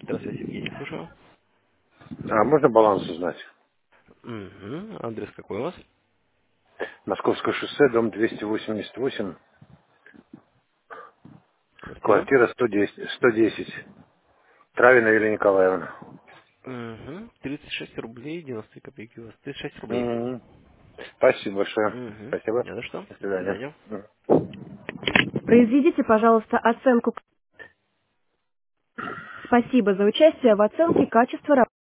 Здравствуйте, Евгений, слушаю. А можно баланс узнать? Угу. Адрес какой у вас? Московское шоссе, дом 288, Квартира? квартира 110. Травина Юлия Николаевна. Угу. 36 рублей, 90 копейки у вас. 36 рублей. Мгм. Спасибо большое. Угу. Спасибо. Не за что. До До свидания. свидания. Мгм. Произведите, пожалуйста, оценку. Спасибо за участие в оценке качества работы.